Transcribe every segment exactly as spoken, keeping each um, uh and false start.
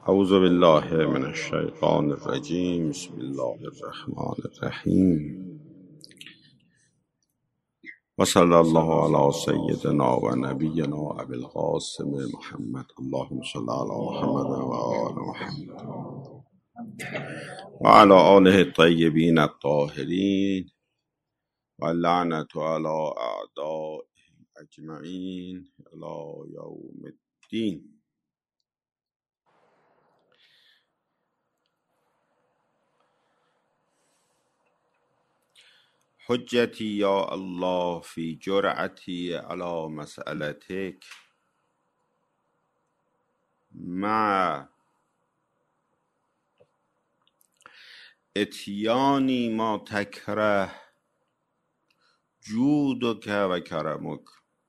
اعوذ بالله من الشیطان الرجیم. بسم الله الرحمن الرحیم و صلی الله علی سیدنا و نبینا ابی القاسم محمد. اللهم صل علی محمد و آل محمد و علی آله الطیبین الطاهرین و اللعنة علی اعدائهم اجمعین الی یوم الدین. حجتی یا الله فی جرعتی علی مسئلتک مع اتیانی ما تکره جودک و کرمک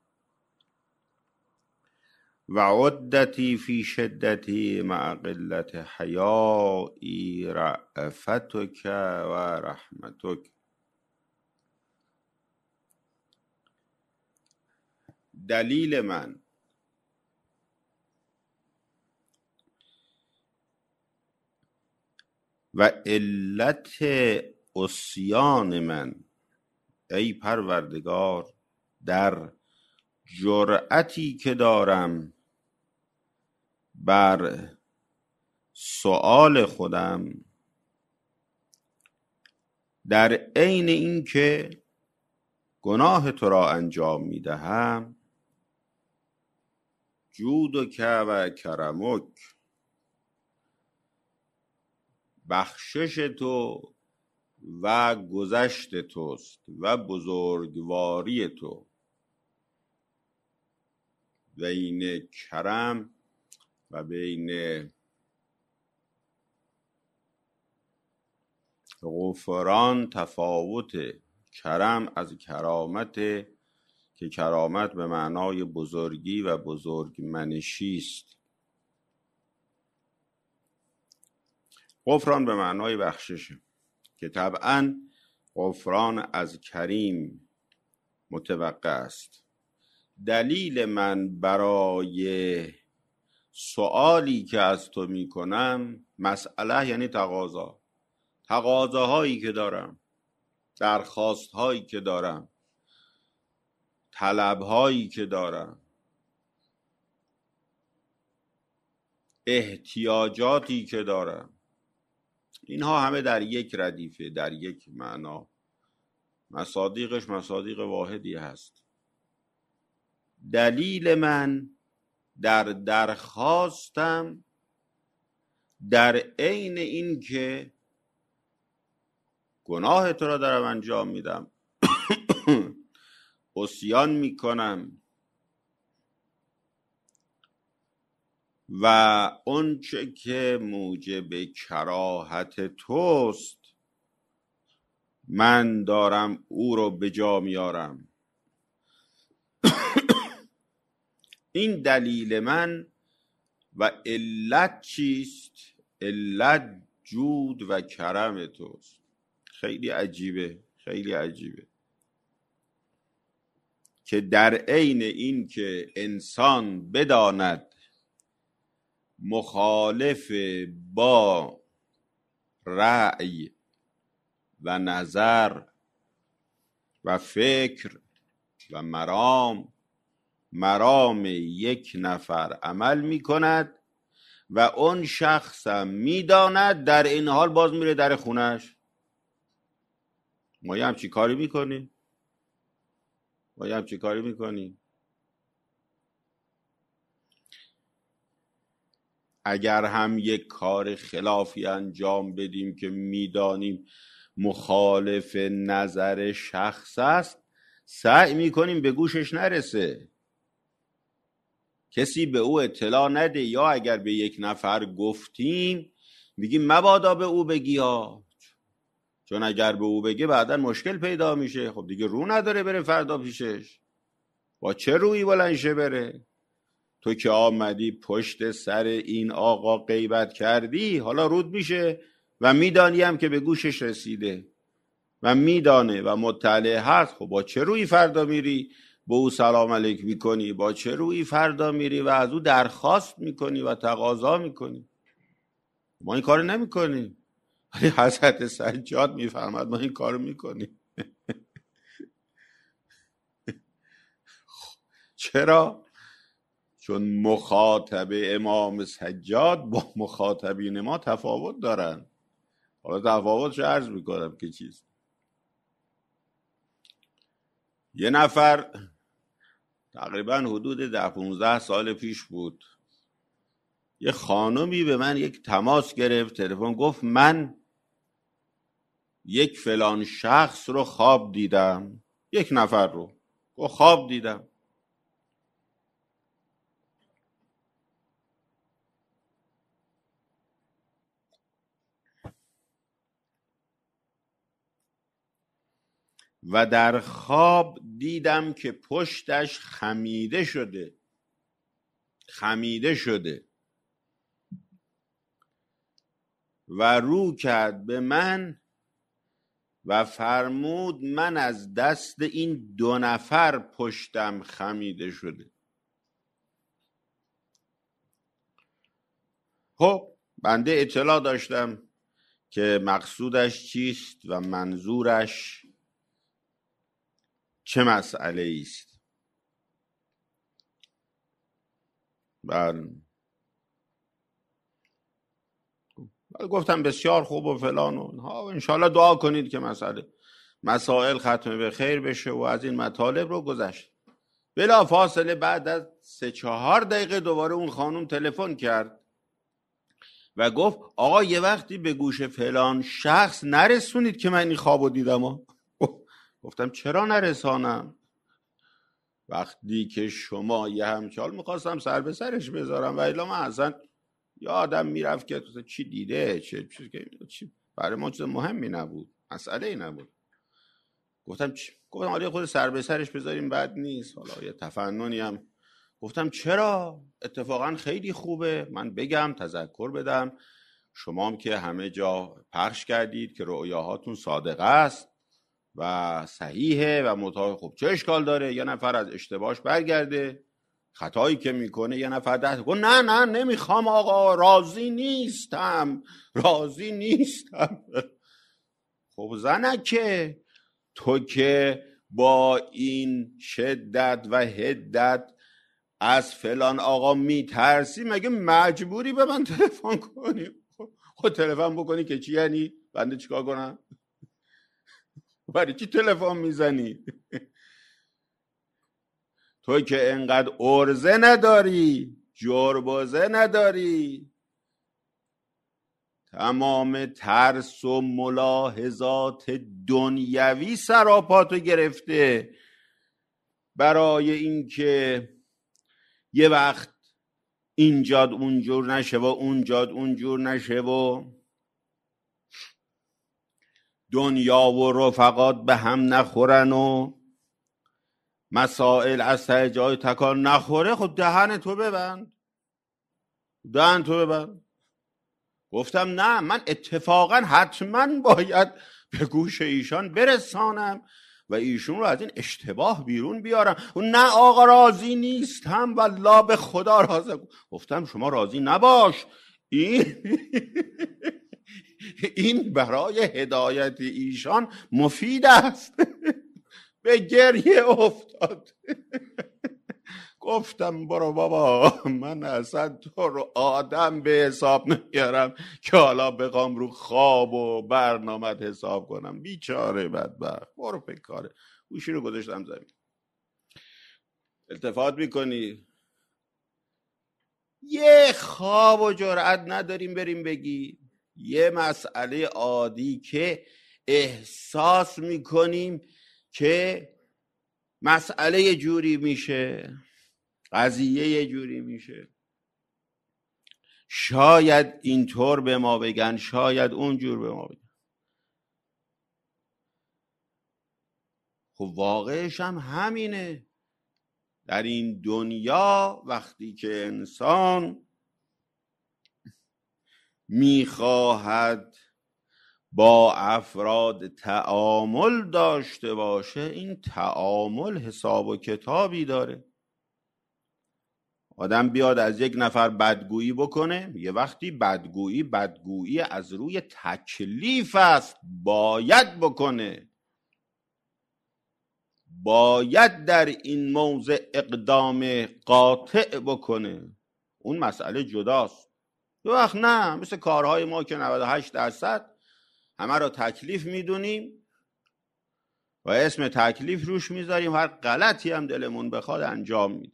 و عدتی فی شدتی مع قلت حیائی رأفتک و رحمتک. دلیل من و علت عصیان من ای پروردگار در جرأتی که دارم بر سؤال خودم، در عین این که گناه تو را انجام می دهم، جودک و کرمک، بخشش تو و گذشت توست و بزرگواری تو. بین کرم و بین غفران تفاوت. کرم از کرامت که کرامت به معنای بزرگی و بزرگمنشی است. غفران به معنای بخشش که طبعا غفران از کریم متوقع است. دلیل من برای سؤالی که از تو می کنم، مسئله یعنی تقاضا، تقاضاهایی که دارم، درخواستهایی که دارم، طلبهایی که دارم، احتیاجاتی که دارم، اینها همه در یک ردیفه، در یک معنا، مصادیقش مصادیق واحدی هست. دلیل من در درخواستم، در عین این که گناه تو را دارم انجام میدم، عصیان میکنم و اون چه که موجب کراهت توست من دارم او رو به جا میارم. این دلیل من و علت چیست؟ علت جود و کرم توست. خیلی عجیبه، خیلی عجیبه که در عین این که انسان بداند مخالف با رأی و نظر و فکر و مرام مرام یک نفر عمل می کند و اون شخص هم می داند، در این حال باز میره در خونش. ما هم چی کاری می کنیم؟ ما هم چی کاری می کنیم؟ اگر هم یک کار خلافی انجام بدیم که میدانیم مخالف نظر شخص است، سعی میکنیم به گوشش نرسه، کسی به او اطلاع نده، یا اگر به یک نفر گفتیم میگیم مبادا به او بگی ها، چون اگر به او بگه بعدا مشکل پیدا میشه. خب دیگه رو نداره بره فردا پیشش، با چه رویی بلنشه بره؟ تو که آمدی پشت سر این آقا غیبت کردی، حالا رود میشه و میدانی هم که به گوشش رسیده و میدانه و مطلع هست. خب با چه روی فردا میری به او سلام علیک میکنی؟ با چه روی فردا میری و از او درخواست میکنی و تقاضا میکنی؟ ما این کار نمی کنیم، ولی حضرت سجاد میفرماد ما این کار میکنیم. چرا؟ چون مخاطب امام سجاد با مخاطبین ما تفاوت دارن. حالا تفاوتش عرض میکنم که چیز. یه نفر تقریبا حدود ده پونزده سال پیش بود، یه خانمی به من یک تماس گرفت، تلفن، گفت من یک فلان شخص رو خواب دیدم، یک نفر رو گفت خواب دیدم. و در خواب دیدم که پشتش خمیده شده خمیده شده و رو کرد به من و فرمود من از دست این دو نفر پشتم خمیده شده. خب بنده اطلاع داشتم که مقصودش چیست و منظورش چه مسئله است. بله، گفتم بسیار خوب و فلان و اینها، انشالله دعا کنید که مسئله مسائل ختم به خیر بشه و از این مطالب رو گذشت. بلا فاصله بعد از سه چهار دقیقه دوباره اون خانم تلفن کرد و گفت آقا یه وقتی به گوش فلان شخص نرسونید که من این خوابو دیدم. گفتم چرا نرسانم؟ وقتی که شما یه همچال میخواستم سر به سرش بذارم و الا من اصلا یه آدم میرفت که تو چی دیده چه چی برای ما چیز مهمی نبود، مسئله ای نبود. گفتم چ... گفتم آره خود سر به سرش بذاریم بد نیست، حالا یه تفننی هم. گفتم چرا؟ اتفاقا خیلی خوبه، من بگم تذکر بدم، شما هم که همه جا پخش کردید که رؤیاهاتون صادقه است و صحیحه و مطابق. خب چه اشکال داره یه نفر از اشتباهش برگرده، خطایی که میکنه یه نفر ده گفت نه نه نمیخوام آقا، راضی نیستم راضی نیستم. خب زنکه تو که با این شدت و حدت از فلان آقا میترسی، مگه مجبوری به من تلفن کنی؟ خود تلفن بکنی که چی یعنی؟ بنده چیکار کنم؟ برای چی تلفن میزنی؟ تو که انقدر ارزه نداری، جربوزه نداری، تمام ترس و ملاحظات دنیوی سراپاتو گرفته برای اینکه یه وقت اینجاد اونجور نشه و اونجاد اونجور نشه و دنیا و رفقات به هم نخورن و مسائل از ته جای تکان نخوره. خب دهن تو ببند، دهن تو ببند. گفتم نه، من اتفاقا حتما باید به گوش ایشان برسانم و ایشون رو از این اشتباه بیرون بیارم. نه آقا راضی نیستم، والله به خدا راضی. گفتم شما راضی نباش، این این برای هدایت ایشان مفید است. به گریه افتاد. گفتم برو بابا، من اصلا تو رو آدم به حساب نمیارم که حالا بخوام رو خواب و برنامت حساب کنم. بیچاره بدبخت، برو به کاره. گوشی رو گذاشتم زمین. التفات میکنی یه خواب و جرأت نداریم بریم بگی یه مسئله عادی که احساس میکنیم که مسئله یه جوری میشه، قضیه یه جوری میشه، شاید اینطور به ما بگن، شاید اونجور به ما بگن. خب واقعش هم همینه. در این دنیا وقتی که انسان میخواهد با افراد تعامل داشته باشه، این تعامل حساب و کتابی داره. آدم بیاد از یک نفر بدگویی بکنه، یه وقتی بدگویی بدگویی از روی تکلیف است، باید بکنه، باید در این موضع اقدام قاطع بکنه، اون مسئله جداست. یه وقت نه، مثل کارهای ما که نود و هشت درصد همه رو تکلیف میدونیم و اسم تکلیف روش میذاریم، هر غلطی هم دلمون بخواد انجام میدیم.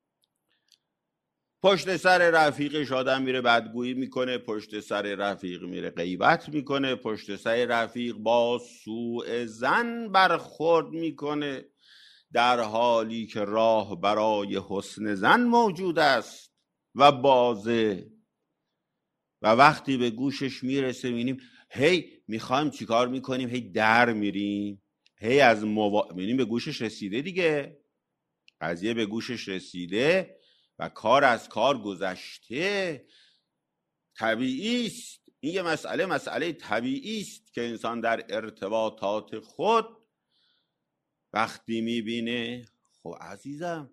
پشت سر رفیقش آدم میره بدگویی میکنه، پشت سر رفیق میره غیبت میکنه، پشت سر رفیق با سوء ظن برخورد میکنه، در حالی که راه برای حسن ظن موجود است و بازه. و وقتی به گوشش میرسه میبینیم هی میخوایم چیکار میکنیم، هی در میریم، هی از موا... میبینیم به گوشش رسیده دیگه، قضیه به گوشش رسیده و کار از کار گذشته. طبیعی است، این یه مسئله مسئله طبیعی است که انسان در ارتباطات خود وقتی میبینه خب عزیزم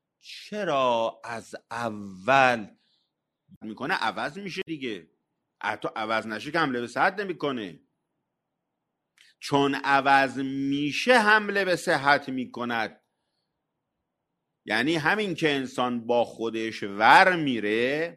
چرا از اول میکنه، عوض میشه دیگه، حتی عوض نشه که حمله به صحت نمیکنه، چون عوض میشه حمله به صحت میکند. یعنی همین که انسان با خودش ور میره،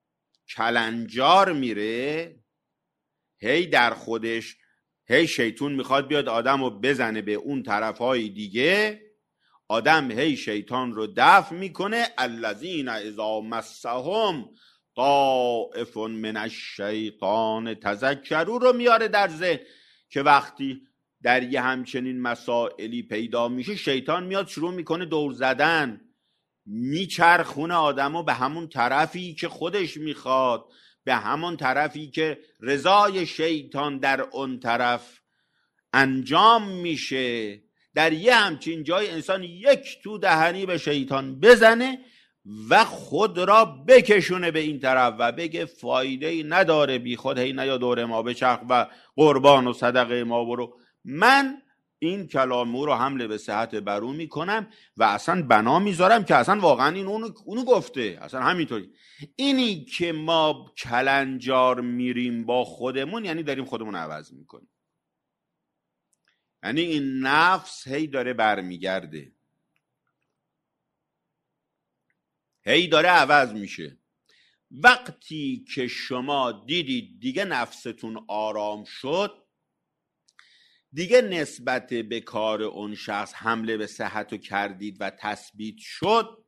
کلنجار میره، هی در خودش هی شیطون میخواد بیاد آدم رو بزنه به اون طرفهای دیگه، آدم هی شیطان رو دفع میکنه. الذین اذا مسهم طائف من الشیطان تذکروا رو میاره در ذهن که وقتی در یه همچنین مسائلی پیدا میشه، شیطان میاد شروع میکنه دور زدن، میچرخونه آدمو به همون طرفی که خودش میخواد، به همون طرفی که رضای شیطان در اون طرف انجام میشه. در یه همچین جای انسان یک تو دهنی به شیطان بزنه و خود را بکشونه به این طرف و بگه فایده ای نداره، بی خود هی نیا دور ما بچرخ و قربان و صدقه ما برو. من این کلامو رو حمله به صحت برو میکنم و اصلا بنا میذارم که اصلا واقعا این اونو, اونو گفته، اصلا همینطوری. اینی که ما کلنجار میریم با خودمون یعنی داریم خودمون عوض میکنیم، یعنی این نفس هی داره برمیگرده، هی داره عوض میشه. وقتی که شما دیدید دیگه نفستون آرام شد، دیگه نسبت به کار اون شخص حمله به صحت رو کردید و تثبیت شد،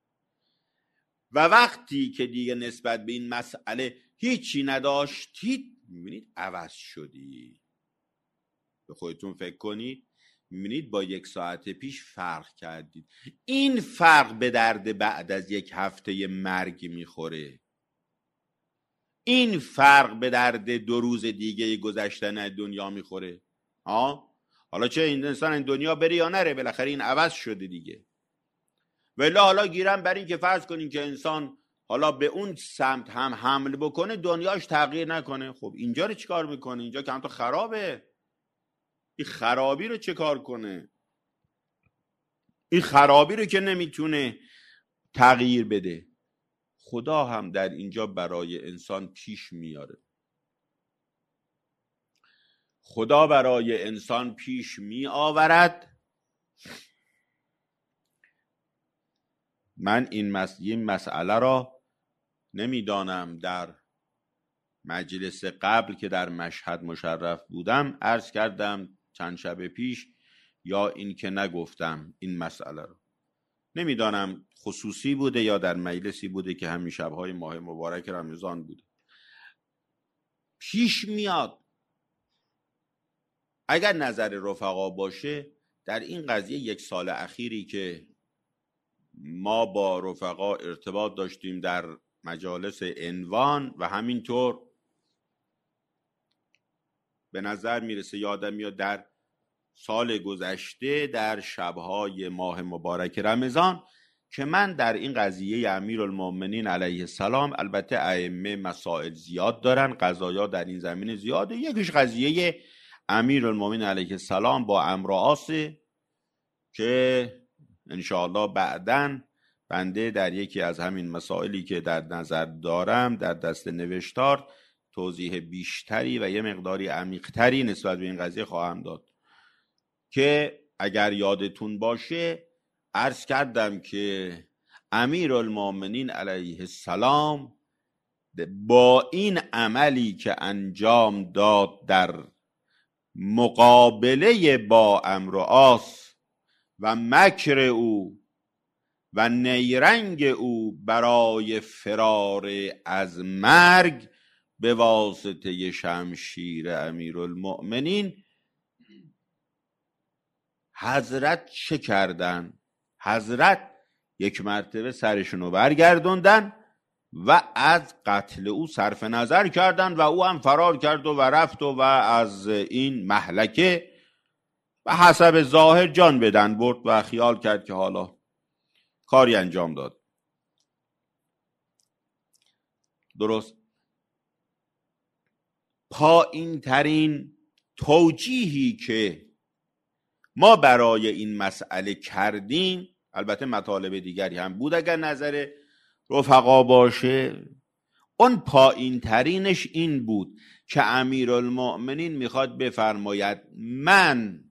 و وقتی که دیگه نسبت به این مسئله هیچی نداشتید، میبینید عوض شدی. به خودتون فکر کنید، میبینید با یک ساعت پیش فرق کردید. این فرق به درد بعد از یک هفته مرگ میخوره، این فرق به درد دو روز دیگه گذشتن دنیا میخوره. ها حالا چه این انسان این دنیا بره یا نره، بالاخره این عوض شده دیگه. ولی حالا گیرم بر این که فرض کنین که انسان حالا به اون سمت هم حمل بکنه، دنیاش تغییر نکنه. خب اینجا رو چیکار میکنه؟ اینجا که هم تو خرابه، این خرابی رو چه کار کنه؟ این خرابی رو که نمیتونه تغییر بده. خدا هم در اینجا برای انسان پیش میاره، خدا برای انسان پیش می آورد. من این مس... این مسئله را نمیدانم، در مجلس قبل که در مشهد مشرف بودم عرض کردم چند شب پیش، یا این که نگفتم این مسئله رو نمیدانم خصوصی بوده یا در مجلسی بوده که همین شبهای ماه مبارک رمضان بوده. پیش میاد اگر نظر رفقا باشه، در این قضیه یک سال اخیری که ما با رفقا ارتباط داشتیم در مجالس عنوان و همینطور به نظر میرسه یادم میاد در سال گذشته در شبهای ماه مبارک رمضان که من در این قضیه امیرالمومنین علیه السلام، البته ائمه مسائل زیاد دارن، قضایا در این زمینه زیاده، یکیش قضیه امیرالمومنین علیه السلام با عمرو و عاص که انشاءالله بعداً بنده در یکی از همین مسائلی که در نظر دارم در دست نوشتار توضیح بیشتری و یه مقداری عمیق‌تری نسبت به این قضیه خواهم داد که اگر یادتون باشه عرض کردم که امیرالمومنین علیه السلام با این عملی که انجام داد در مقابله با عمرو و عاص و مکر او و نیرنگ او برای فرار از مرگ به واسطه شمشیر امیرالمؤمنین، حضرت چه کردن؟ حضرت یک مرتبه سرشونو برگردوندن و از قتل او صرف نظر کردن و او هم فرار کرد و رفت و, و از این مهلکه و حسب ظاهر جان بدن برد و خیال کرد که حالا کاری انجام داد. درست. پایین ترین توجیهی که ما برای این مسئله کردیم، البته مطالب دیگری هم بود اگر نظر رفقا باشه، اون پایین ترینش این بود که امیرالمؤمنین میخواد بفرماید من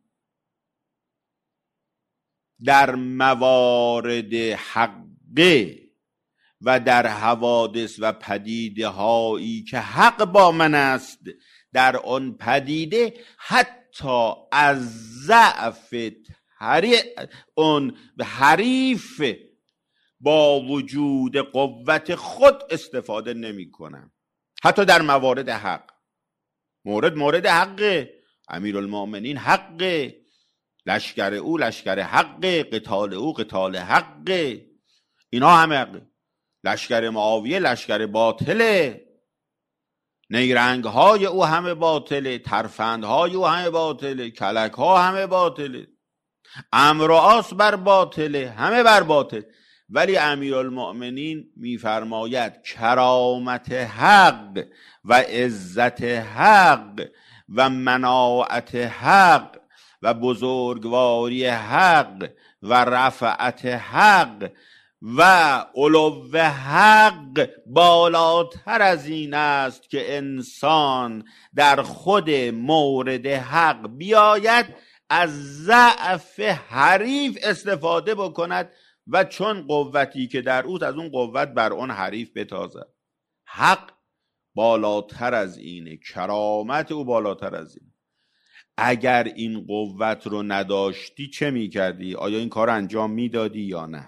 در موارد حقه و در حوادث و پدیده هایی که حق با من است، در آن پدیده حتی از ضعف اون حریف با وجود قوت خود استفاده نمی کنم. حتی در موارد حق، مورد مورد حقه، امیرالمؤمنین حقه، لشکر او لشکر حقه، قتال او قتال حقه، اینا همه حقه. لشکر معاویه لشکر باطله، نیرنگ های او همه باطله، ترفند های او همه باطله، کلک ها همه باطله، عمرو و عاص بر باطله، همه بر باطل. ولی امیرالمؤمنین میفرماید کرامت حق و عزت حق و مناعت حق و بزرگواری حق و رفعت حق و علو حق بالاتر از این است که انسان در خود مورد حق بیاید از ضعف حریف استفاده بکند و چون قوتی که در اوست از اون قوت بر اون حریف بتازد. حق بالاتر از اینه، کرامت او بالاتر از اینه. اگر این قوت رو نداشتی چه میکردی؟ آیا این کار انجام میدادی یا نه؟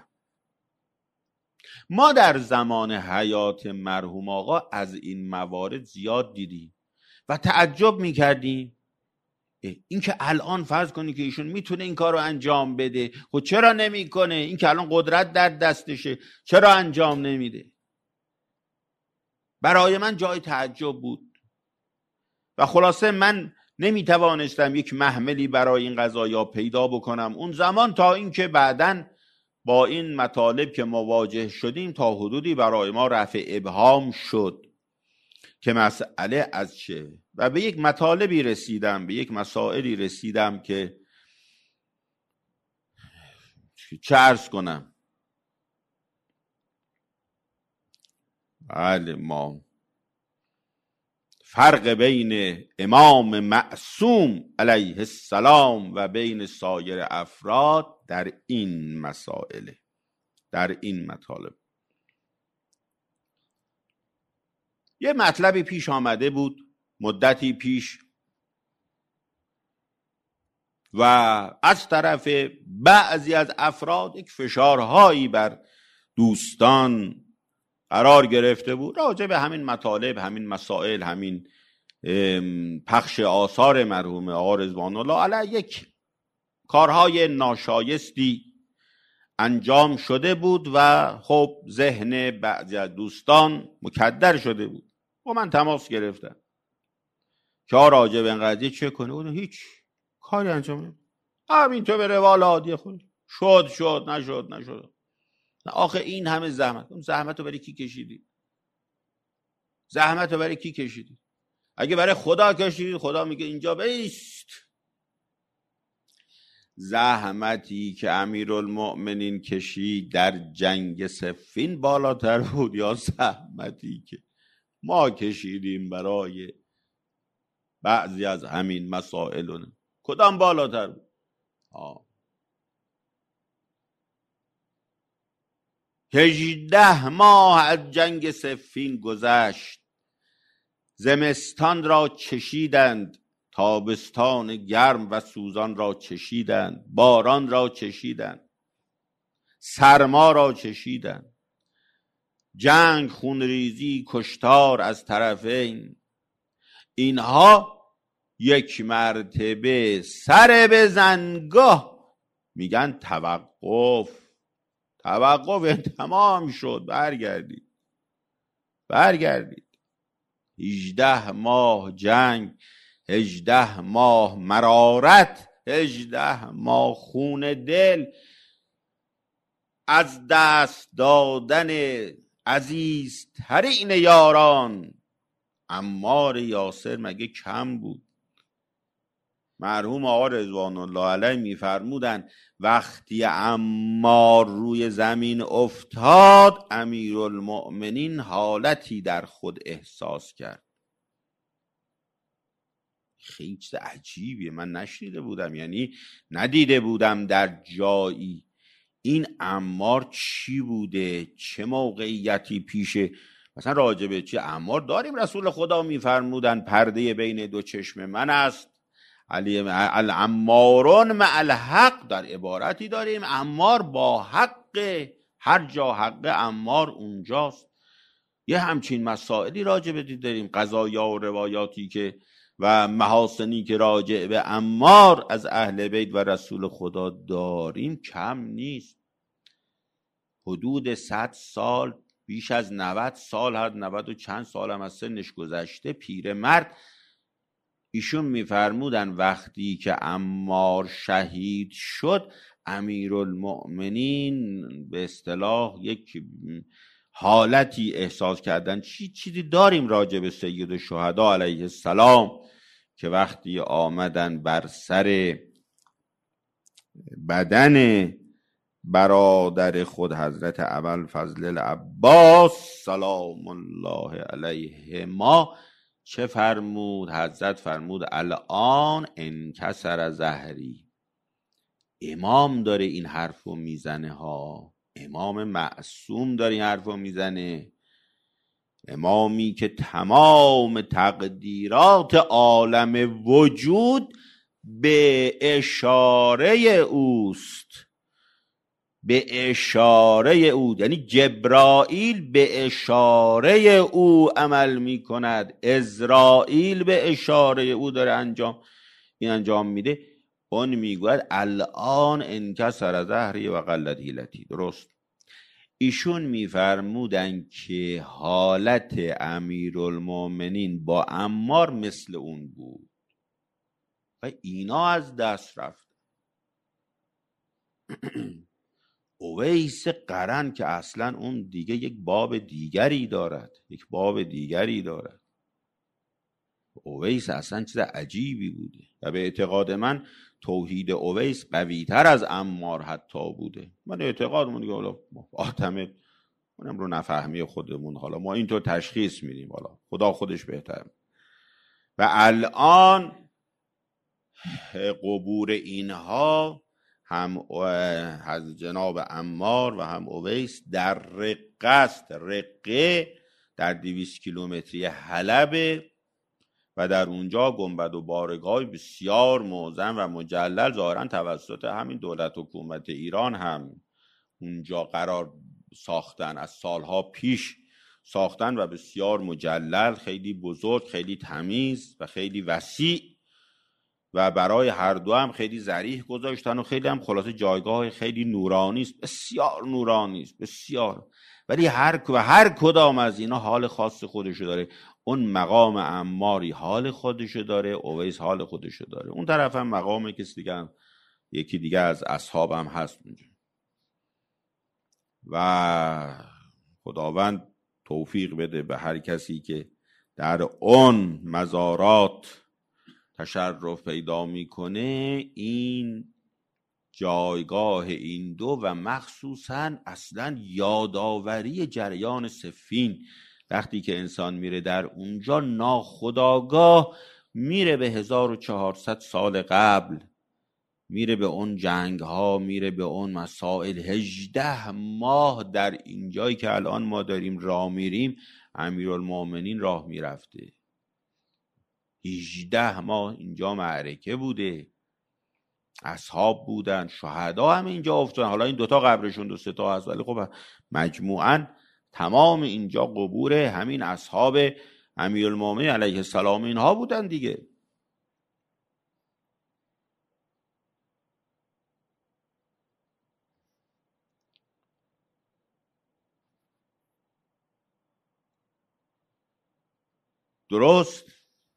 ما در زمان حیات مرحوم آقا از این موارد زیاد دیدیم و تعجب میکردیم این که الان فرض کنی که ایشون میتونه این کار رو انجام بده، خب چرا نمیکنه؟ این که الان قدرت در دستشه چرا انجام نمیده؟ برای من جای تعجب بود و خلاصه من نمیتوانستم یک محملی برای این قضایا پیدا بکنم اون زمان، تا اینکه بعداً با این مطالب که مواجه شدیم تا حدودی برای ما رفع ابهام شد که مسئله از چه، و به یک مطالبی رسیدم، به یک مسائلی رسیدم که چه عرض کنم. بله، ما فرق بین امام معصوم علیه السلام و بین سایر افراد در این مسائل، در این مطالب. یه مطلبی پیش آمده بود مدتی پیش و از طرف بعضی از افراد یک فشارهایی بر دوستان قرار گرفته بود راجع به همین مطالب، همین مسائل، همین پخش آثار مرحوم آقا رضوان الله علیه. یک کارهای ناشایستی انجام شده بود و خب ذهن بعضی از دوستان مکدر شده بود و من تماس گرفتم که راجع به این قضیه چه کنه. بودم هیچ کاری انجام نمیده، همین تو به روال عادی خود شد شد نشد نشد. آخه این همه زحمت، اون زحمت رو برای کی کشیدی؟ زحمت رو برای کی کشیدی؟ اگه برای خدا کشیدی خدا میگه اینجا بیست. زحمتی که امیرالمؤمنین کشید در جنگ صفین بالاتر بود یا زحمتی که ما کشیدیم برای بعضی از همین مسائل؟ کدام بالاتر بود؟ آه. هجده ماه از جنگ صفین گذشت، زمستان را چشیدند، تابستان گرم و سوزان را چشیدند، باران را چشیدند، سرما را چشیدند، جنگ، خونریزی، کشتار از طرفین. اینها یک مرتبه سر بزنگاه میگن توقف، توقف تمام شد، برگردید برگردید. هجده ماه جنگ، هجده ماه مرارت، هجده ماه خون دل، از دست دادن عزیزترین یاران. عمار یاسر مگه کم بود؟ مرحوم آقا رضوان الله علیه میفرمودن وقتی عمار روی زمین افتاد، امیرالمؤمنین حالتی در خود احساس کرد. خیلی چیز عجیبیه، من نشنیده بودم، یعنی ندیده بودم در جایی. این عمار چی بوده؟ چه موقعیتی پیشه؟ مثلا راجبه چه عمار داریم رسول خدا میفرمودن پرده بین دو چشم من است، علی العمارون مع الحق. در عبارتی داریم عمار با حق، هر جا حق عمار اونجاست. یه همچین مسائلی راجبه داریم، قضایا و روایاتی که و محاسنی که راجع به عمار از اهل بیت و رسول خدا داریم کم نیست. حدود صد سال، بیش از نود سال، هر نود و چند سال هم از سنش گذشته، پیرمرد. ایشون میفرمودن وقتی که عمار شهید شد، امیرالمؤمنین به اصطلاح یک حالتی احساس کردن. چی چیزی داریم راجع به سید الشهدا علیه السلام که وقتی آمدن بر سر بدن برادر خود حضرت ابوالفضل العباس سلام الله علیه ما، چه فرمود؟ حضرت فرمود الان انکسر ظهری. امام داره این حرفو میزنه ها، امام معصوم داره این حرفو میزنه، امامی که تمام تقدیرات عالم وجود به اشاره اوست، به اشاره او، یعنی جبرائیل به اشاره او عمل می کند، عزرائیل به اشاره او داره انجام این انجام میده. اون میگوید الان انکسر ظهری و قلت حیلتی. درست. ایشون میفرمودن که حالت امیرالمؤمنین با عمار مثل اون بود و اینا از دست رفت. اویس قرن که اصلا اون دیگه یک باب دیگری دارد، یک باب دیگری دارد. اویس اصلا چیز عجیبی بوده و به اعتقاد من توحید اویس قوی تر از عمار حتی بوده. من اعتقادمون دیگه حالا آتمه اونم رو نفهمی خودمون، حالا ما اینطور تشخیص میدیم، حالا خدا خودش بهتر. و الان قبور اینها هم از جناب عمار و هم اویس در رقه است. رقه در دویست کیلومتری حلب و در اونجا گنبد و بارگاه بسیار معظم و مجلل ظاهرا توسط همین دولت حکومت ایران هم اونجا قرار ساختن، از سالها پیش ساختن و بسیار مجلل، خیلی بزرگ، خیلی تمیز و خیلی وسیع و برای هر دو هم خیلی ظریف گذاشتن و خیلی هم خلاصه جایگاه خیلی نورانی است، بسیار نورانی است، بسیار. ولی هر و هر کدام از اینا حال خاص خودشو داره. اون مقام عماری حال خودشو داره، اویس حال خودشو داره. اون طرف هم مقام کسی دیگه هم، یکی دیگه از اصحابم هست اونجا. و خداوند توفیق بده به هر کسی که در اون مزارات تشرف پیدا میکنه این جایگاه این دو و مخصوصا اصلا یادآوری جریان صفین. وقتی که انسان میره در اونجا ناخودآگاه میره به هزار و چهارصد سال قبل، میره به اون جنگ ها، میره به اون مسائل. هجده ماه در این جایی که الان ما داریم راه میریم امیرالمومنین راه میرفته. هجده ماه اینجا معرکه بوده، اصحاب بودن، شهدا هم اینجا افتادن. حالا این دوتا قبرشون دو سه تا هست، ولی خب مجموعاً تمام اینجا قبور همین اصحاب امیرالمومنین علیه السلام اینها بودن دیگه. درست.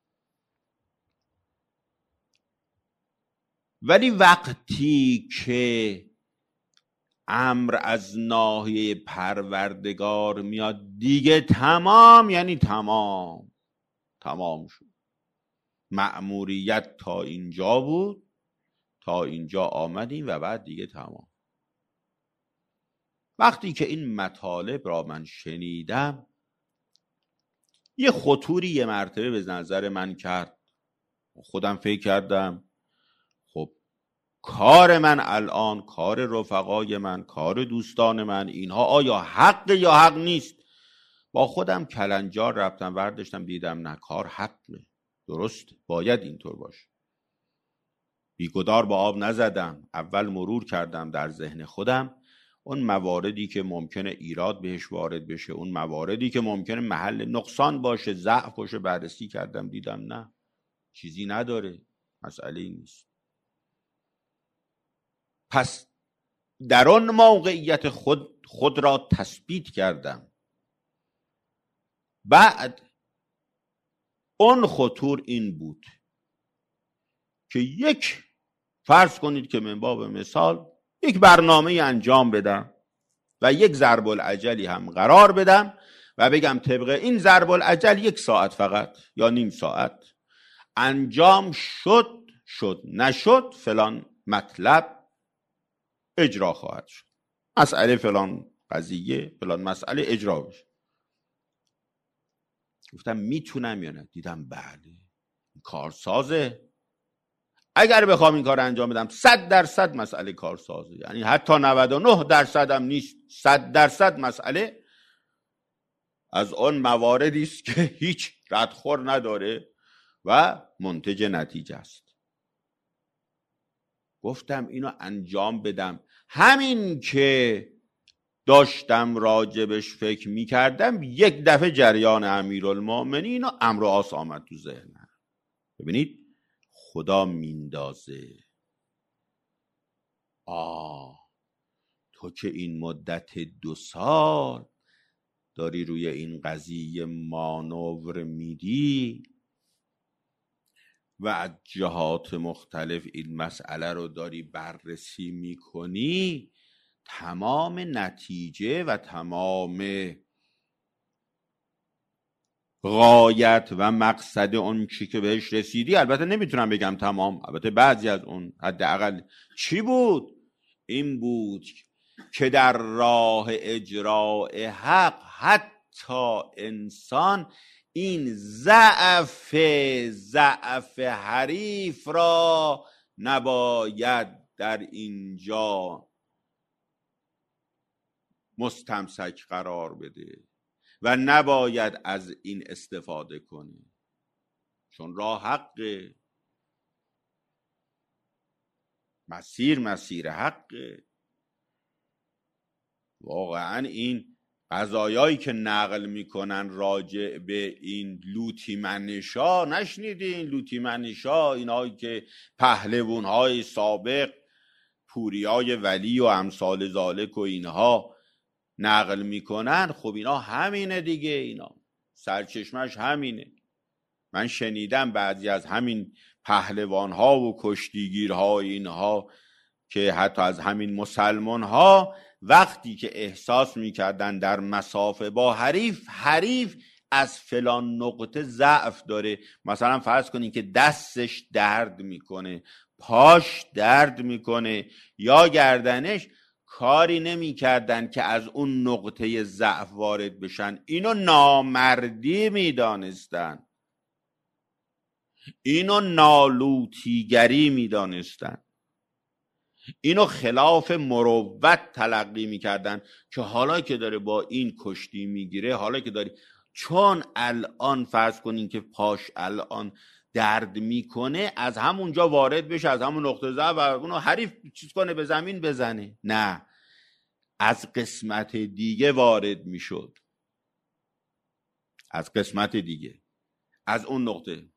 ولی وقتی که امر از ناحیه پروردگار میاد دیگه تمام، یعنی تمام تمام شد. مأموریت تا اینجا بود، تا اینجا آمدیم و بعد دیگه تمام. وقتی که این مطالب را من شنیدم یه خطوری یه مرتبه به نظر من کرد. خودم فکر کردم خب کار من الان، کار رفقای من، کار دوستان من، اینها آیا حق یا حق نیست؟ با خودم کلنجار رفتم ورداشتم، دیدم نه، کار حقه، درست، باید اینطور باشه. بیگدار با آب نزدم. اول مرور کردم در ذهن خودم اون مواردی که ممکنه ایراد بهش وارد بشه، اون مواردی که ممکنه محل نقصان باشه، ضعف باشه، بررسی کردم، دیدم نه، چیزی نداره، مسئله نیست. پس در آن موقعیت خود خود را تثبیت کردم. بعد اون خطور این بود که یک، فرض کنید که من باب مثال یک برنامه انجام بدم و یک ضرب العجلی هم قرار بدم و بگم طبق این ضرب العجل یک ساعت فقط یا نیم ساعت انجام شد، شد نشد فلان مطلب اجرا خواهد شد، مسئله فلان قضیه فلان مسئله اجرا بشه. گفتم میتونم یا نه؟ دیدم بله کارسازه. اگر بخوام این کار انجام بدم صد درصد مسئله کارسازه، یعنی حتی نود و نه درصد هم نیست، صد درصد مسئله از اون مواردی است که هیچ ردخور نداره و منتج نتیجه است. گفتم اینو انجام بدم. همین که داشتم راجبش فکر میکردم یک دفعه جریان امیرالمومنین و امر و آس آمد تو ذهنم. ببینید خدا میندازه. آه تو که این مدت دو سال داری روی این قضیه مانور میدی و از جهات مختلف این مسئله رو داری بررسی میکنی، تمام نتیجه و تمام غایت و مقصد اون چی که بهش رسیدی، البته نمیتونم بگم تمام، البته بعضی از اون حداقل چی بود؟ این بود که در راه اجراء حق حتی انسان این ضعف ضعف حریف را نباید در اینجا مستمسک قرار بده و نباید از این استفاده کنه، چون راه حقه، مسیر مسیر حقه. واقعا این قضایایی که نقل میکنن راجع به این لوطیمنشا نشنیدین؟ لوطیمنشا اینایی که پهلوانهای سابق، پوریای ولی و امثال ذالک و اینها نقل میکنن، خب اینا همینه دیگه، اینا سرچشمش همینه. من شنیدم بعضی از همین پهلوانها و کشتیگیرها اینها که حتی از همین مسلمانها وقتی که احساس میکردن در مسافه با حریف، حریف از فلان نقطه ضعف داره، مثلا فرض کنین که دستش درد میکنه، پاش درد میکنه یا گردنش، کاری نمیکردن که از اون نقطه ضعف وارد بشن. اینو نامردی میدانستن، اینو نالوتیگری میدانستن، اینو خلاف مروت تلقی میکردن که حالا که داره با این کشتی میگیره، حالا که داری، چون الان فرض کنین که پاش الان درد میکنه، از همونجا وارد بشه، از همون نقطه ضعف و اونو حریف چیز کنه، به زمین بزنه. نه، از قسمت دیگه وارد میشد، از قسمت دیگه، از اون نقطه.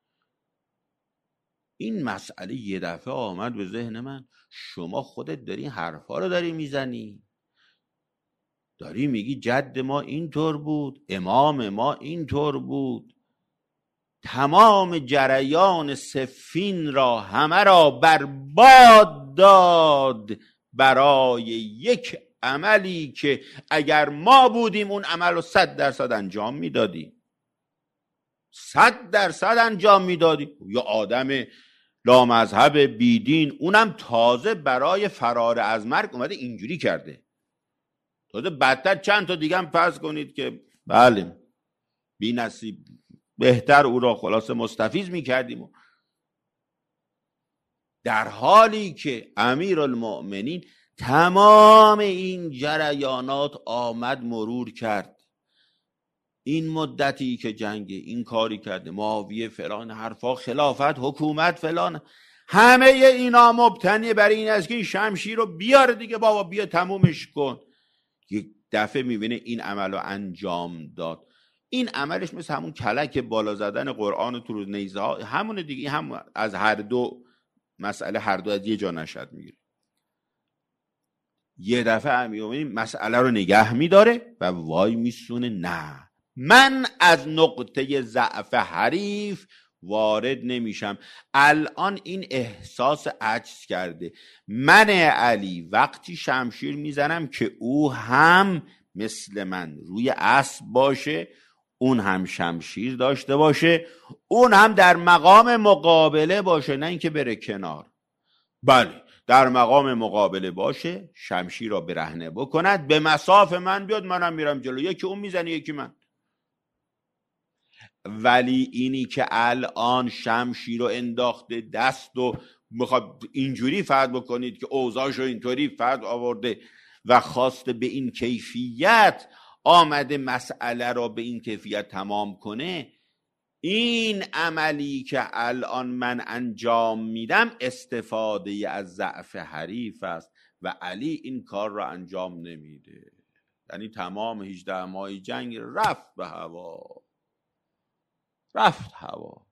این مسئله یه دفعه آمد به ذهن من، شما خودت داری حرفا رو داری میزنی، داری میگی جد ما اینطور بود، امام ما اینطور بود، تمام جریان سفین را همه را برباد داد برای یک عملی که اگر ما بودیم اون عمل رو صد درصد انجام میدادیم، صد درصد انجام میدادیم. یا آدم لامذهب بیدین، اونم تازه برای فرار از مرگ اومده اینجوری کرده، تازه بدتر چند تا دیگه هم فرض کنید که بله بی نصیب، بهتر او را خلاصه مستفیض میکردیم. در حالی که امیرالمؤمنین تمام این جریانات آمد مرور کرد، این مدتی که جنگ این کاری کرده، معاویه فلان حرفا، خلافت، حکومت فلان، همه اینا مبتنی بر این است که این شمشیر رو بیار دیگه بابا، بیا تمومش کن. یک دفعه میبینه این عمل رو انجام داد. این عملش مثل همون کلک بالا زدن قرآن تو رو نیزه ها، همون دیگه، هم از هر دو مسئله، هر دو از یه جا نشد میگیره. یه دفعه امیرالمؤمنین مسئله رو نگه میداره و وای میسونه، نه من از نقطه ضعف حریف وارد نمیشم. الان این احساس عجز کرده. من علی وقتی شمشیر میزنم که او هم مثل من روی اسب باشه، اون هم شمشیر داشته باشه، اون هم در مقام مقابله باشه، نه اینکه بره کنار. بله در مقام مقابله باشه، شمشیر را برهنه بکند، به مصاف من بیاد، منم میرم جلو، یکی اون میزنه یکی من. ولی اینی که الان شمشیر رو انداخته دست و میخواد اینجوری فرض بکنید که اوضاعش رو اینطوری فرض آورده و خواسته به این کیفیت آمده مسئله را به این کیفیت تمام کنه، این عملی که الان من انجام میدم استفاده از ضعف حریف است و علی این کار را انجام نمیده. یعنی تمام هجده ماه جنگ رفت به هوا، رفت هوا.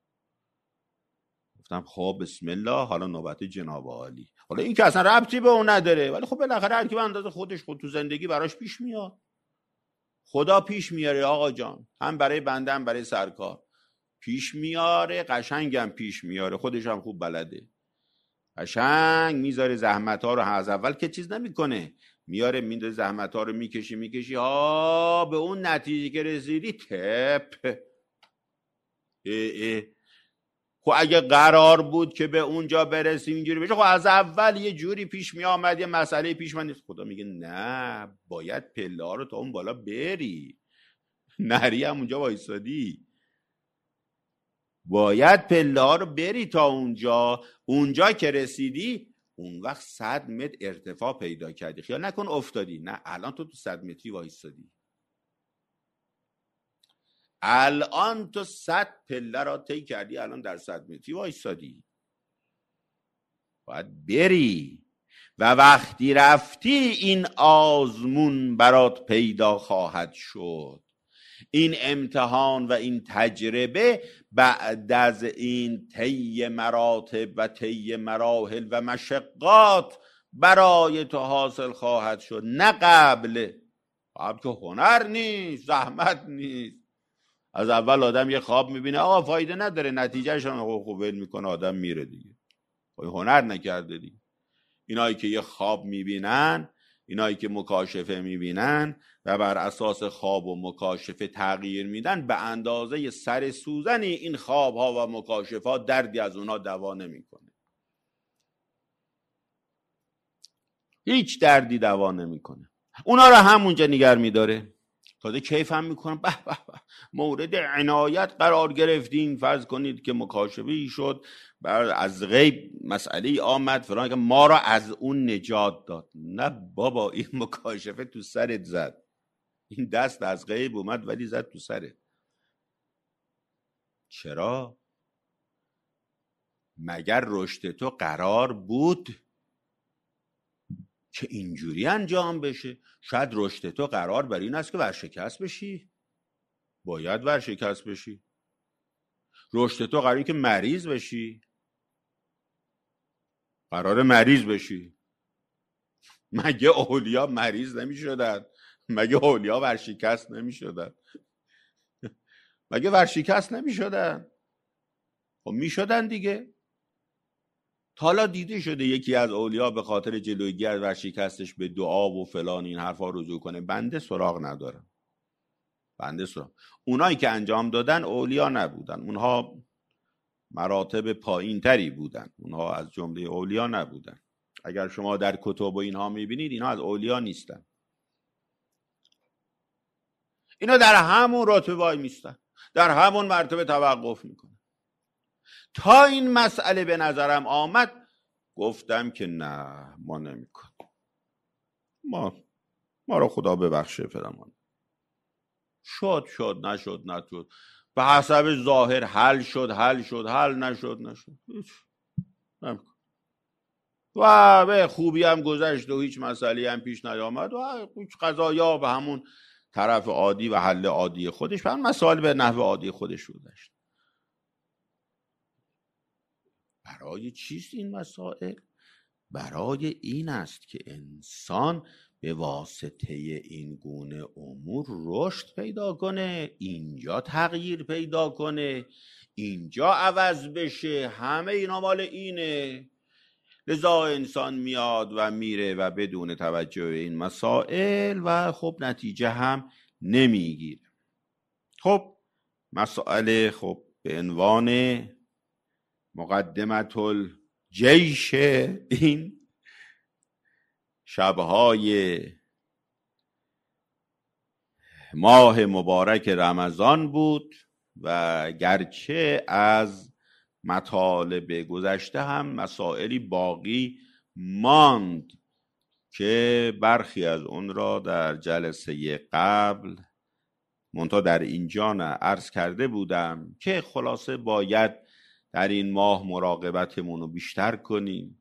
گفتم خب بسم الله، حالا نوبت جناب عالی. حالا این که اصلا ربطی به اون نداره، ولی خب بالاخره هر کی به اندازه خودش خود تو زندگی براش پیش میاد، خدا پیش میاره آقا جان، هم برای بنده هم برای سرکار پیش میاره، قشنگم پیش میاره، خودش هم خوب بلده، قشنگ میذاره زحمت ها رو. از اول که چیز نمیکنه، میاره میذاره زحمت ها رو میکشی میکشی ها به اون نتیجه که رسیدی تپ. اه اه. خب اگه قرار بود که به اونجا برسیم اینجوری بشه، خب از اول یه جوری پیش می آمد، یه مسئله پیش من نیست. خدا میگه نه، باید پله ها رو تا اون بالا بری، نری هم اونجا وایسادی، باید پله ها رو بری تا اونجا. اونجا که رسیدی اون وقت صد متر ارتفاع پیدا کردی، خیال نکن افتادی، نه الان تو تو صد متری وایسادی، الان تو صد پله را طی کردی، الان در صد متری وایسادی، باید بری و وقتی رفتی این آزمون برات پیدا خواهد شد. این امتحان و این تجربه بعد از این طی مراتب و طی مراحل و مشقات برای تو حاصل خواهد شد، نه قبل. قبل که هنر نیست، زحمت نیست. از اول آدم یه خواب میبینه آقا فایده نداره، نتیجهش هم خوب خوب میکنه، آدم میره دیگه، هنر نکرده دیگه. اینایی که یه خواب میبینن، اینایی که مکاشفه میبینن، و بر اساس خواب و مکاشفه تغییر میدن، به اندازه سر سوزنی این خواب ها و مکاشفات دردی از اونها دوا نمیکنه. هیچ دردی دوا نمیکنه. اونا رو همونجا نگر میداره. تازه کیف هم میکنن، به به به مورد عنایت قرار گرفتیم، فرض کنید که مکاشفه‌ای شد، بعد از غیب مسئله آمد فلان که ما را از اون نجات داد. نه بابا، این مکاشفه تو سرت زد، این دست از غیب اومد ولی زد تو سرت. چرا؟ مگر رشد تو قرار بود که اینجوری انجام بشه؟ شاید رشد تو قرار بر این است که ورشکست بشی، باید ورشکست بشی. رشد تو قراره که مریض بشی، قرار مریض بشی. مگه اولیا مریض نمی شدن؟ مگه اولیا ورشکست نمی شدن؟ مگه ورشکست نمی شدن؟ خب می شدن دیگه. حالا دیده شده یکی از اولیا به خاطر جلوگیری از ورشکستش به دعا و فلان این حرفا رجوع کنه؟ بنده سراغ ندارم. بنده سراغ اونایی که انجام دادن اولیا نبودن، اونها مراتب پایین تری بودن، اونها از جمله اولیا نبودن. اگر شما در کتب و اینها میبینید اینها از اولیا نیستن، اینا در همون رتبه وای میستن، در همون مرتبه توقف میکنن. تا این مسئله به نظرم آمد گفتم که نه، ما نمیکنیم، ما ما رو خدا ببخشه فلان. شد شد، نشد نشد، به حسب ظاهر حل شد حل شد حل نشد نشد، هیچ نمیکن. و به خوبی هم گذشت و هیچ مسئله هم پیش نیامد و قضایا به همون طرف عادی و حل عادی خودش، به همون مسائل به نحو عادی خودش گذشت. برای چیست این مسائل؟ برای این است که انسان به واسطه این گونه امور رشد پیدا کنه، اینجا تغییر پیدا کنه، اینجا عوض بشه. همه اینا مال اینه. لذا انسان میاد و میره و بدون توجه به این مسائل و خب نتیجه هم نمیگیره. خب مسائل خب به عنوان مقدمت الجیش این شبهای ماه مبارک رمضان بود و گرچه از مطالب گذشته هم مسائلی باقی ماند که برخی از اون را در جلسه قبل منتها در اینجا نه عرض کرده بودم که خلاصه باید در این ماه مراقبتمون رو بیشتر کنیم.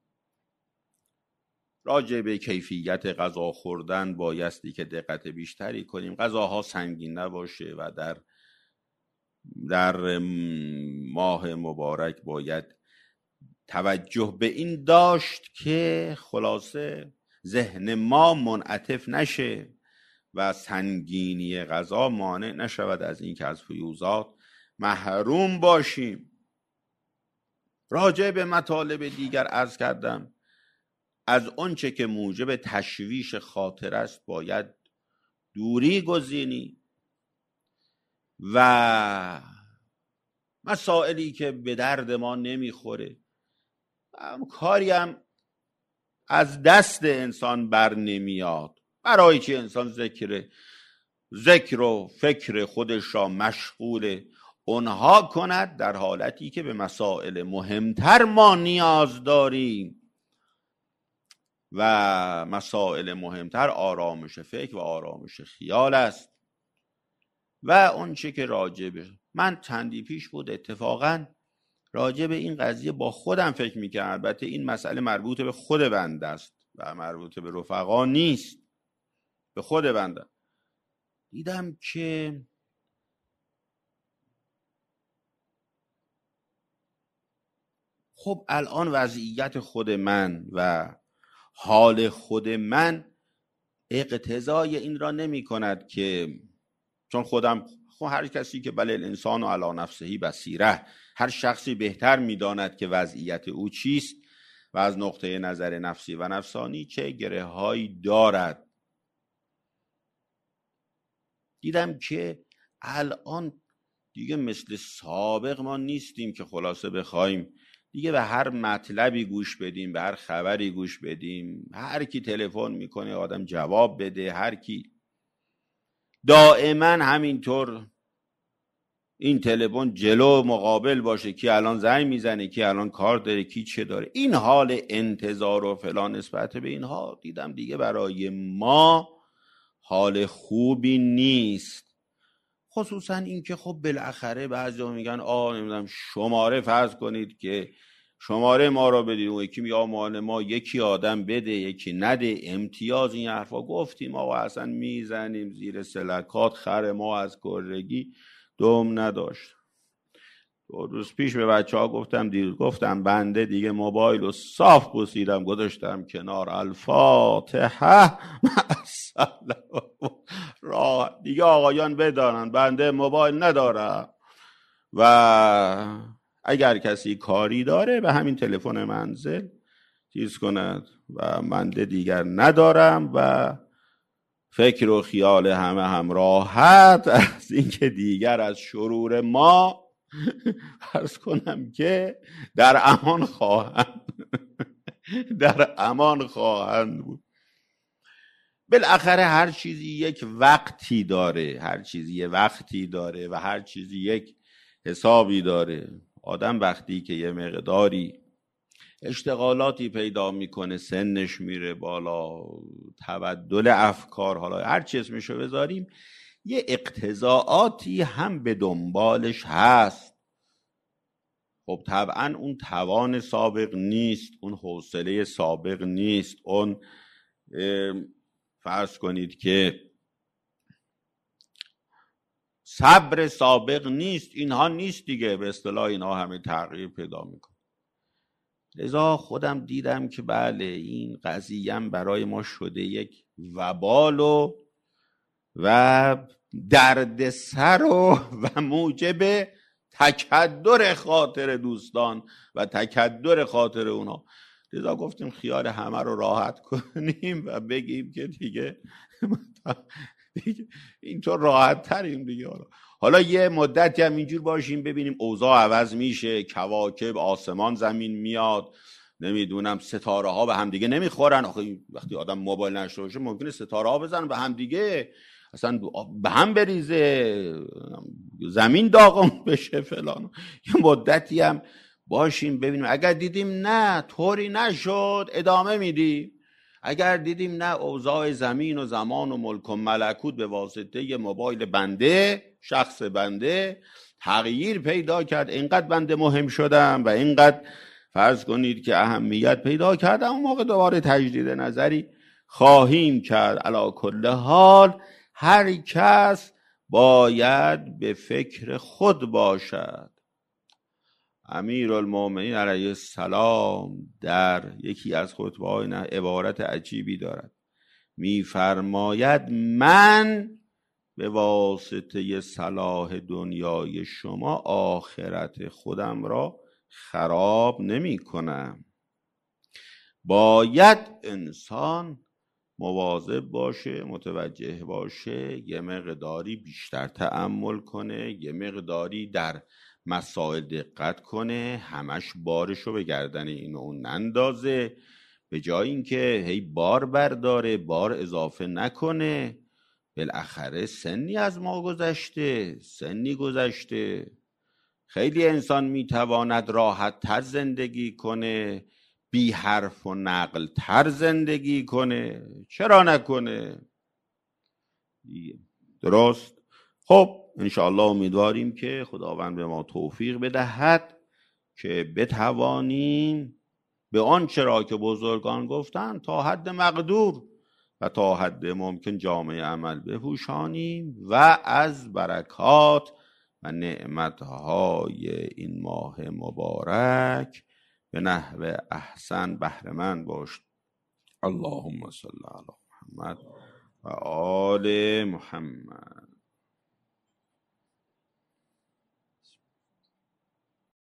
راجع به کیفیت غذا خوردن بایستی که دقت بیشتری کنیم، غذاها سنگین نباشه و در در ماه مبارک باید توجه به این داشت که خلاصه ذهن ما منعطف نشه و سنگینی غذا مانع نشود از اینکه از فیوضات محروم باشیم. راجع به مطالب دیگر عرض کردم از آنچه که موجب تشویش خاطر است باید دوری گزینی و مسائلی که به درد ما نمیخوره هم کاری هم از دست انسان بر نمیاد. برای چی انسان ذکر ذکر و فکر خودش را مشغول اونها کند در حالتی که به مسائل مهمتر ما نیاز داریم و مسائل مهمتر آرامش فکر و آرامش خیال است. و اون چه که راجبه من چندی پیش بود اتفاقا راجع به این قضیه با خودم فکر میکردم، البته این مسئله مربوط به خود بنده است و مربوط به رفقا نیست، به خود بنده. دیدم که خب الان وضعیت خود من و حال خود من اقتضای این را نمی کند که چون خودم خب هر کسی که بله الانسان و علی نفسه بصیره، هر شخصی بهتر میداند که وضعیت او چیست و از نقطه نظر نفسی و نفسانی چه گره هایی دارد. دیدم که الان دیگه مثل سابق ما نیستیم که خلاصه بخوایم دیگه به هر مطلبی گوش بدیم، به هر خبری گوش بدیم، هر کی تلفن میکنه آدم جواب بده، هر کی دائما همینطور این تلفن جلو مقابل باشه، کی الان زنگ میزنه، کی الان کار داره، کی چه داره. این حال انتظار و فلان نسبت به اینها دیدم دیگه برای ما حال خوبی نیست. خصوصا این که خب بالاخره بعضیا میگن آ نمیدونم شماره فرض کنید که شماره ما رو بدید، اون یکی میگه مال ما یکی آدم بده یکی نده، امتیاز، این حرفا گفتیم آقا اصلا میزنیم زیر سلکات، خر ما از کرگی دوم نداشت. دو روز پیش به بچه ها گفتم دیر گفتم بنده دیگه موبایل رو صاف بوسیدم گذاشتم کنار، الفاتحه راه دیگه آقایان بدانن بنده موبایل ندارم و اگر کسی کاری داره به همین تلفن منزل چیز کند و بنده دیگر ندارم و فکر و خیال همه هم راحت از اینکه دیگر از شرور ما عرض کنم که در امان خواهند در امان خواهند بود. بالاخره هر چیزی یک وقتی داره، هر چیزی یک وقتی داره و هر چیزی یک حسابی داره. آدم وقتی که یه مقداری اشتغالاتی پیدا میکنه، سنش میره بالا، تبدل افکار، حالا هر چی اسمشو بذاریم، یه اقتضاعاتی هم به دنبالش هست. خب طبعا اون توان سابق نیست، اون حوصله سابق نیست، اون فرض کنید که صبر سابق نیست، اینها نیست دیگه. به اصطلاح اینها همه تغییر پیدا میکنه. لذا خودم دیدم که بله این قضیه برای ما شده یک وبال و و دردسر و و موجب تکدر خاطر دوستان و تکدر خاطر اونا. لذا گفتیم خیال همه رو راحت کنیم و بگیم که دیگه, دیگه اینطور راحت تریم دیگه. حالا حالا یه مدتی هم اینجور باشیم ببینیم اوضاع عوض میشه، کواکب آسمان زمین میاد، نمیدونم ستاره ها به هم دیگه نمیخورن. آخه وقتی آدم موبایل نشته باشه ممکنه ستاره ها بزنن به هم دیگه، اصلا به هم بریزه، زمین داغم بشه فلان. یه مدتی هم باشیم ببینیم، اگر دیدیم نه طوری نشد ادامه میدیم، اگر دیدیم نه اوضاع زمین و زمان و ملک و ملکوت به واسطه ی موبایل بنده، شخص بنده تغییر پیدا کرد، اینقدر بنده مهم شدم و اینقدر فرض کنید که اهمیت پیدا کردم، اون موقع دوباره تجدید نظری خواهیم کرد. علی کل حال هر کس باید به فکر خود باشد. امیرالمومنین علیه السلام در یکی از خطبه‌های عبارت عجیبی دارد، می‌فرماید من به واسطه صلاح دنیای شما آخرت خودم را خراب نمی کنم. باید انسان مواظب باشه، متوجه باشه، یه مقداری بیشتر تأمل کنه، یه مقداری در مسائل دقت کنه، همش بارشو به گردن این و اون نندازه، به جای اینکه هی بار برداره بار اضافه نکنه. بالاخره سنی از ما گذشته، سنی گذشته. خیلی انسان میتواند راحت تر زندگی کنه، بی حرف و نقل تر زندگی کنه، چرا نکنه؟ درست؟ خب انشاءالله امیدواریم که خداوند به ما توفیق بدهد که بتوانیم به آنچه را که بزرگان گفتن تا حد مقدور و تا حد ممکن جامعه عمل بپوشانیم و از برکات و نعمتهای این ماه مبارک به نحو احسن بهره مند باشیم. اللهم صل علی محمد و آل محمد.